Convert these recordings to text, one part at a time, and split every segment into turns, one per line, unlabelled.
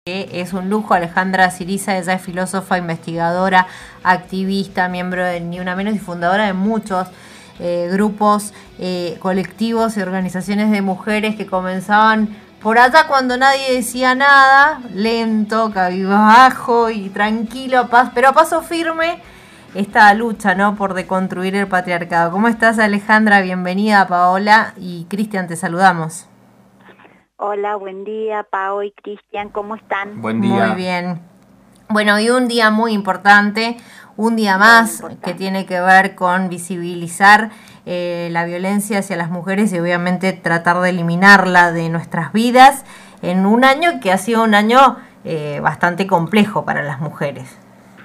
Es un lujo. Alejandra Ciriza, ella es filósofa, investigadora, activista, miembro de Ni Una Menos y fundadora de muchos grupos, colectivos y organizaciones de mujeres que comenzaban por allá cuando nadie decía nada, lento, cabizbajo y tranquilo, pero a paso firme, esta lucha, ¿no?, por deconstruir el patriarcado. ¿Cómo estás, Alejandra? Bienvenida. Paola y Cristian, te saludamos.
Hola, buen día, Pao y Cristian, ¿cómo están?
Buen día. Muy bien. Bueno, y un día muy importante, un día más que tiene que ver con visibilizar la violencia hacia las mujeres y obviamente tratar de eliminarla de nuestras vidas en un año que ha sido un año bastante complejo para las mujeres.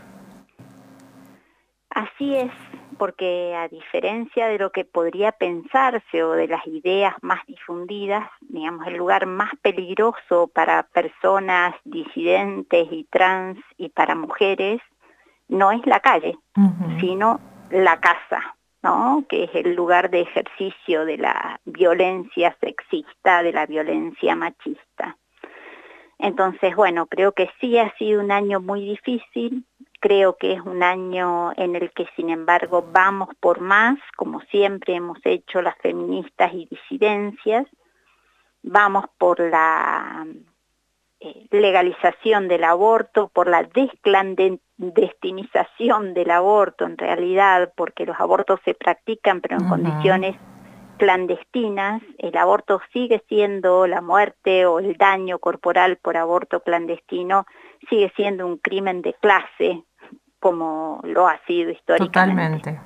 Así es, porque a diferencia de lo que podría pensarse o de las ideas más difundidas, digamos, el lugar más peligroso para personas disidentes y trans y para mujeres no es la calle, sino la casa, ¿no?, que es el lugar de ejercicio de la violencia sexista, de la violencia machista. Entonces, bueno, creo que sí ha sido un año muy difícil, creo que es un año en el que, sin embargo, vamos por más, como siempre hemos hecho las feministas y disidencias, vamos por la legalización del aborto, por la desclandestinización del aborto en realidad, porque los abortos se practican pero en condiciones clandestinas. El aborto sigue siendo, la muerte o el daño corporal por aborto clandestino sigue siendo un crimen de clase, como lo ha sido históricamente.
Totalmente.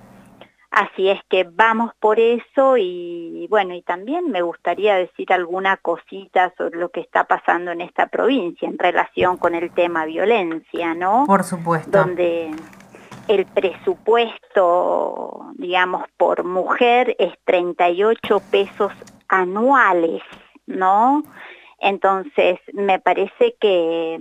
Así es que vamos por eso y bueno, y también me gustaría decir alguna cosita sobre lo que está pasando en esta provincia en relación con el tema violencia, ¿no?
Por supuesto.
Donde el presupuesto, digamos, por mujer es 38 pesos anuales, ¿no? Entonces, me parece que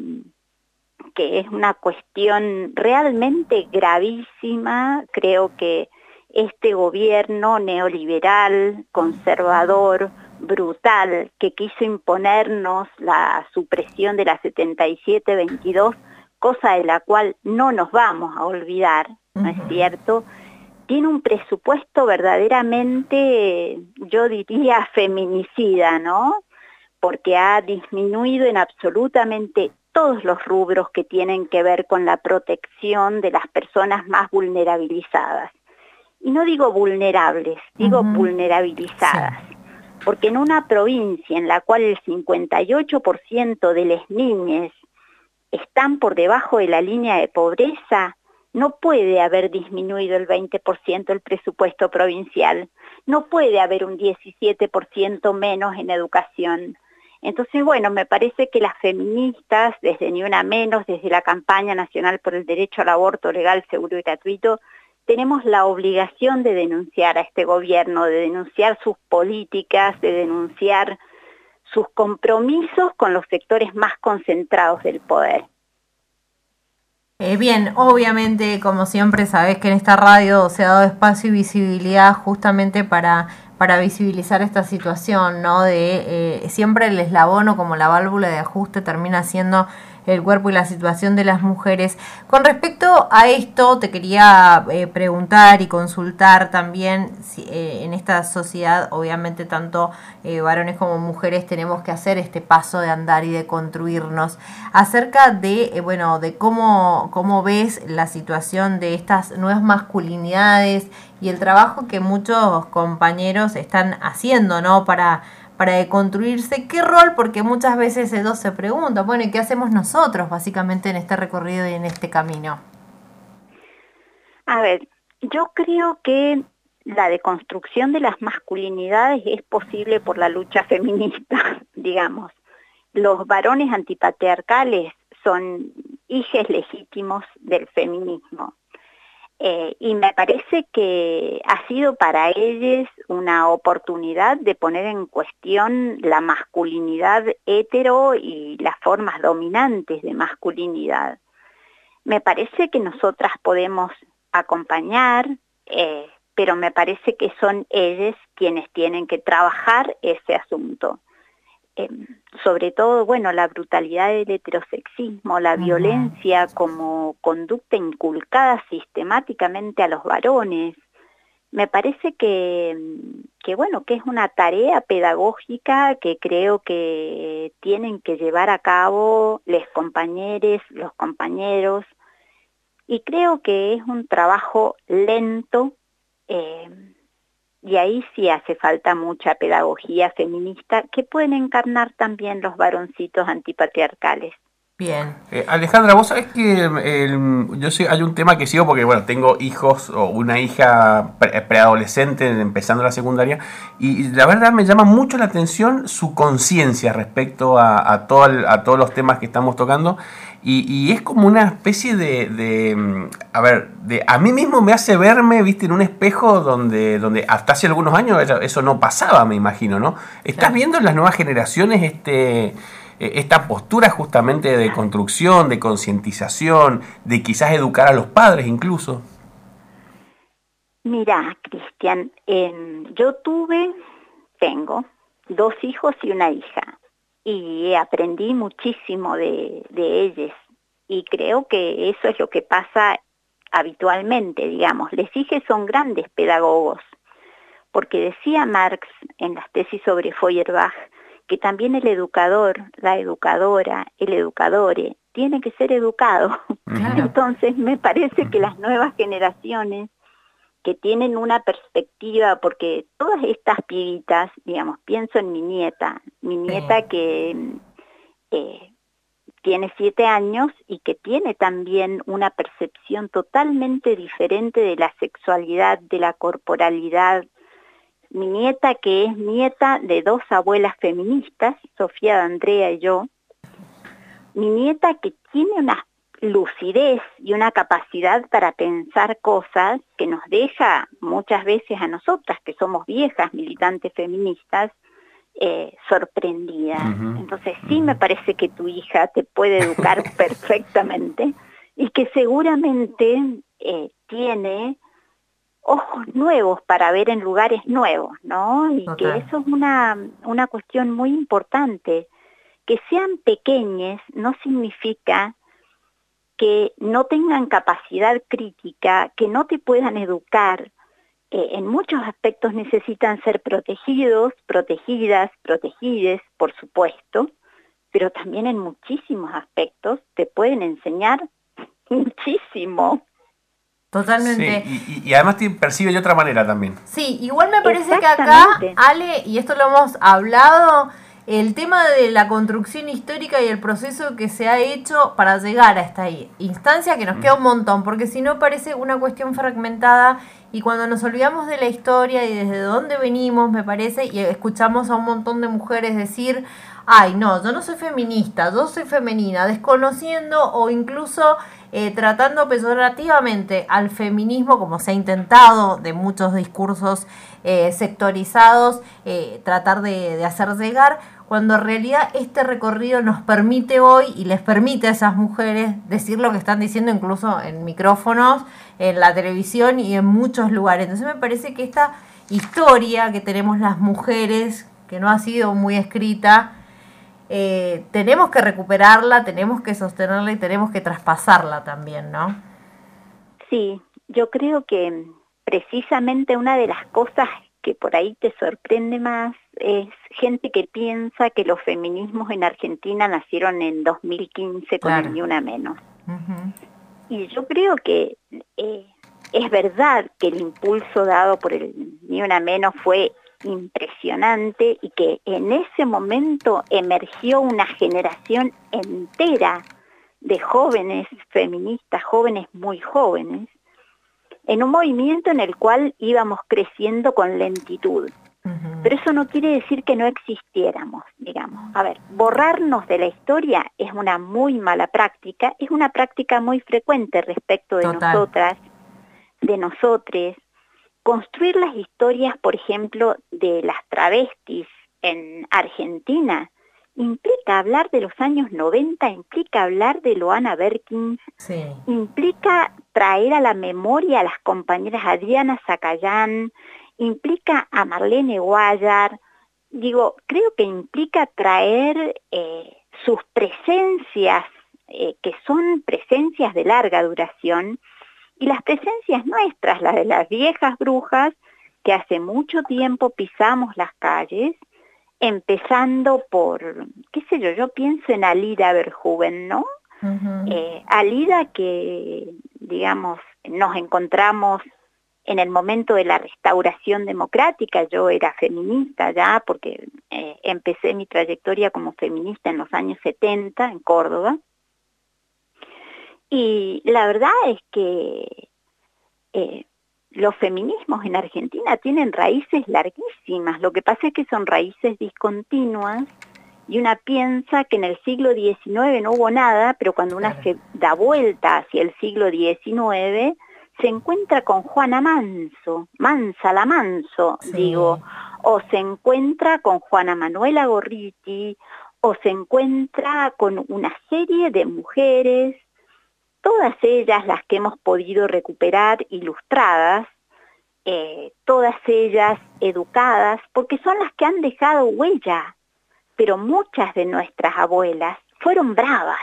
es una cuestión realmente gravísima. Creo que este gobierno neoliberal, conservador, brutal, que quiso imponernos la supresión de la 7722, cosa de la cual no nos vamos a olvidar, ¿no es cierto?, tiene un presupuesto verdaderamente, yo diría, feminicida, ¿no?, porque ha disminuido en absolutamente todos los rubros que tienen que ver con la protección de las personas más vulnerabilizadas. Y no digo vulnerables, digo vulnerabilizadas. Sí. Porque en una provincia en la cual el 58% de las niñas están por debajo de la línea de pobreza, no puede haber disminuido el 20% el presupuesto provincial, no puede haber un 17% menos en educación. Entonces, bueno, me parece que las feministas, desde Ni Una Menos, desde la campaña nacional por el derecho al aborto legal, seguro y gratuito, tenemos la obligación de denunciar a este gobierno, de denunciar sus políticas, de denunciar sus compromisos con los sectores más concentrados del poder.
Bien, obviamente, como siempre, sabés que en esta radio se ha dado espacio y visibilidad justamente para visibilizar esta situación, ¿no? De siempre el eslabón o como la válvula de ajuste termina siendo el cuerpo y la situación de las mujeres. Con respecto a esto, te quería preguntar y consultar también si, en esta sociedad, obviamente, tanto varones como mujeres tenemos que hacer este paso de andar y de construirnos. Acerca de, bueno, de cómo ves la situación de estas nuevas masculinidades y el trabajo que muchos compañeros están haciendo, ¿no?, para deconstruirse. ¿Qué rol? Porque muchas veces ellos se preguntan, bueno, ¿y qué hacemos nosotros básicamente en este recorrido y en este camino?
A ver, yo creo que la deconstrucción de las masculinidades es posible por la lucha feminista, digamos. Los varones antipatriarcales son hijos legítimos del feminismo. Y me parece que ha sido para ellos una oportunidad de poner en cuestión la masculinidad hetero y las formas dominantes de masculinidad. Me parece que nosotras podemos acompañar, pero me parece que son ellos quienes tienen que trabajar ese asunto. sobre todo, bueno, la brutalidad del heterosexismo, la violencia como conducta inculcada sistemáticamente a los varones. Me parece bueno, que es una tarea pedagógica que creo que tienen que llevar a cabo les compañeres, los compañeros, y creo que es un trabajo lento, y ahí sí hace falta mucha pedagogía feminista que pueden encarnar también los varoncitos antipatriarcales.
Bien.
Alejandra, vos sabés que hay un tema que sigo porque, bueno, tengo hijos o una hija preadolescente empezando la secundaria y la verdad me llama mucho la atención su conciencia respecto a todos los temas que estamos tocando y es como una especie a mí mismo me hace verme, viste, en un espejo donde hasta hace algunos años eso no pasaba, me imagino, ¿no? ¿Estás viendo en las nuevas generaciones esta postura justamente de construcción, de concientización, de quizás educar a los padres incluso?
Mira, Cristian, yo tengo 2 hijos y una hija, y aprendí muchísimo de ellos, y creo que eso es lo que pasa habitualmente, digamos. Les hijos son grandes pedagogos, porque decía Marx en las tesis sobre Feuerbach, que también el educador, la educadora, el educadore, tiene que ser educado. Claro. Entonces me parece que las nuevas generaciones que tienen una perspectiva, porque todas estas pibitas, digamos, pienso en mi nieta que tiene 7 años y que tiene también una percepción totalmente diferente de la sexualidad, de la corporalidad. Mi nieta, que es nieta de 2 abuelas feministas, Sofía D'Andrea y yo, mi nieta que tiene una lucidez y una capacidad para pensar cosas que nos deja muchas veces a nosotras, que somos viejas militantes feministas, sorprendidas. Entonces sí me parece que tu hija te puede educar perfectamente y que seguramente tiene ojos nuevos para ver en lugares nuevos, ¿no? Y que eso es una cuestión muy importante. Que sean pequeñes no significa que no tengan capacidad crítica, que no te puedan educar. En muchos aspectos necesitan ser protegidos, protegidas, protegides, por supuesto, pero también en muchísimos aspectos te pueden enseñar muchísimo.
Totalmente.
Sí, y además te percibe de otra manera también.
Sí, igual me parece que acá, Ale, y esto lo hemos hablado, el tema de la construcción histórica y el proceso que se ha hecho para llegar a esta instancia que nos queda un montón, porque si no parece una cuestión fragmentada y cuando nos olvidamos de la historia y desde dónde venimos, me parece, y escuchamos a un montón de mujeres decir, ay, no, yo no soy feminista, yo soy femenina, desconociendo o incluso tratando peyorativamente al feminismo, como se ha intentado de muchos discursos sectorizados, tratar de hacer llegar, cuando en realidad este recorrido nos permite hoy y les permite a esas mujeres decir lo que están diciendo incluso en micrófonos, en la televisión y en muchos lugares. Entonces me parece que esta historia que tenemos las mujeres, que no ha sido muy escrita, tenemos que recuperarla, tenemos que sostenerla y tenemos que traspasarla también, ¿no?
Sí, yo creo que precisamente una de las cosas que por ahí te sorprende más es gente que piensa que los feminismos en Argentina nacieron en 2015 con el Ni Una Menos. Y yo creo que es verdad que el impulso dado por el Ni Una Menos fue impresionante y que en ese momento emergió una generación entera de jóvenes feministas, jóvenes muy jóvenes, en un movimiento en el cual íbamos creciendo con lentitud. Pero eso no quiere decir que no existiéramos, digamos. A ver, borrarnos de la historia es una muy mala práctica, es una práctica muy frecuente respecto de nosotras, de nosotres. Construir las historias, por ejemplo, de las travestis en Argentina, implica hablar de los años 90, implica hablar de Loana Berkins, implica traer a la memoria a las compañeras Adriana Zacayán, implica a Marlene Guayar, creo que implica traer sus presencias, que son presencias de larga duración, y las presencias nuestras, las de las viejas brujas, que hace mucho tiempo pisamos las calles, empezando por, qué sé yo pienso en Alida Verhoeven, ¿no? Alida que, digamos, nos encontramos en el momento de la restauración democrática. Yo era feminista ya, porque empecé mi trayectoria como feminista en los años 70 en Córdoba, y la verdad es que los feminismos en Argentina tienen raíces larguísimas. Lo que pasa es que son raíces discontinuas, y una piensa que en el siglo XIX no hubo nada, pero cuando una se da vuelta hacia el siglo XIX, se encuentra con Juana Manso, Mansa la Manso, o se encuentra con Juana Manuela Gorriti, o se encuentra con una serie de mujeres, todas ellas las que hemos podido recuperar ilustradas, todas ellas educadas, porque son las que han dejado huella, pero muchas de nuestras abuelas fueron bravas,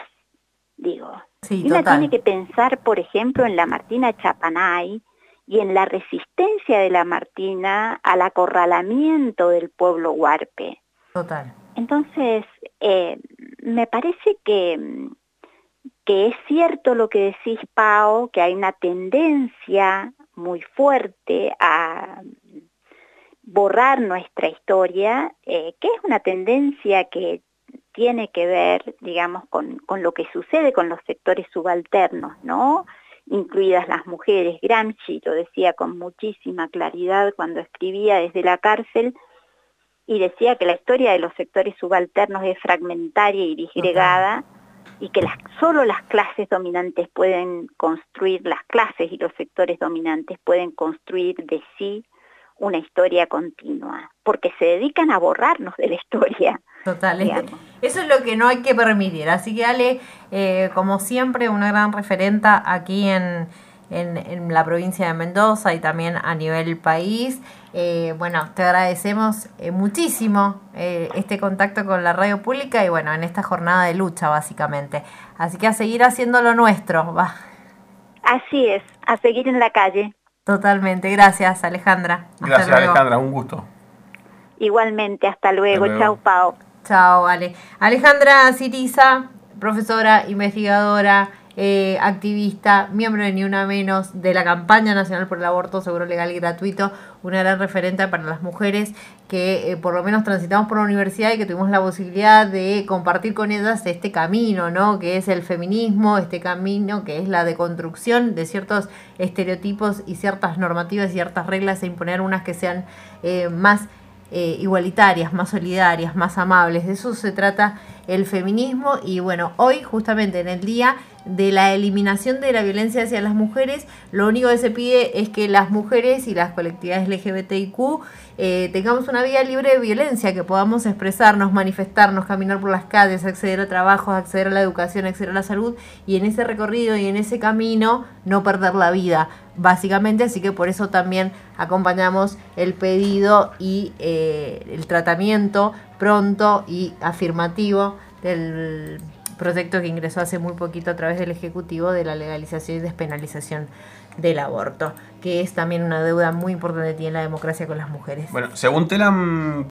Sí,
y una tiene que pensar, por ejemplo, en la Martina Chapanay y en la resistencia de la Martina al acorralamiento del pueblo huarpe.
Total.
Entonces, me parece que es cierto lo que decís, Pao, que hay una tendencia muy fuerte a borrar nuestra historia, que es una tendencia que tiene que ver, digamos, con lo que sucede con los sectores subalternos, ¿no? Incluidas las mujeres. Gramsci lo decía con muchísima claridad cuando escribía desde la cárcel, y decía que la historia de los sectores subalternos es fragmentaria y disgregada, y que solo las clases dominantes pueden construir, las clases y los sectores dominantes pueden construir de sí una historia continua, porque se dedican a borrarnos de la historia.
Total, eso es lo que no hay que permitir. Así que Ale, como siempre, una gran referenta aquí en la provincia de Mendoza y también a nivel país. Bueno, te agradecemos muchísimo este contacto con la radio pública y bueno, en esta jornada de lucha básicamente. Así que a seguir haciendo lo nuestro, va.
Así es, a seguir en la calle.
Totalmente, gracias Alejandra.
Gracias Alejandra, un gusto.
Igualmente, hasta luego. Chau, Pao.
Chao, Ale. Alejandra Ciriza, profesora, investigadora, activista, miembro de Ni Una Menos, de la campaña nacional por el aborto seguro, legal y gratuito, una gran referente para las mujeres que por lo menos transitamos por la universidad y que tuvimos la posibilidad de compartir con ellas este camino, ¿no? Que es el feminismo, este camino que es la deconstrucción de ciertos estereotipos y ciertas normativas y ciertas reglas, e imponer unas que sean más igualitarias, más solidarias, más amables. De eso se trata el feminismo. Y bueno, hoy justamente en el día de la eliminación de la violencia hacia las mujeres, lo único que se pide es que las mujeres y las colectividades LGBTIQ tengamos una vida libre de violencia, que podamos expresarnos, manifestarnos, caminar por las calles, acceder a trabajos, acceder a la educación, acceder a la salud, y en ese recorrido y en ese camino no perder la vida, básicamente. Así que por eso también acompañamos el pedido y el tratamiento pronto y afirmativo del proyecto que ingresó hace muy poquito a través del Ejecutivo de la legalización y despenalización del aborto, que es también una deuda muy importante que tiene la democracia con las mujeres.
Bueno, según Telam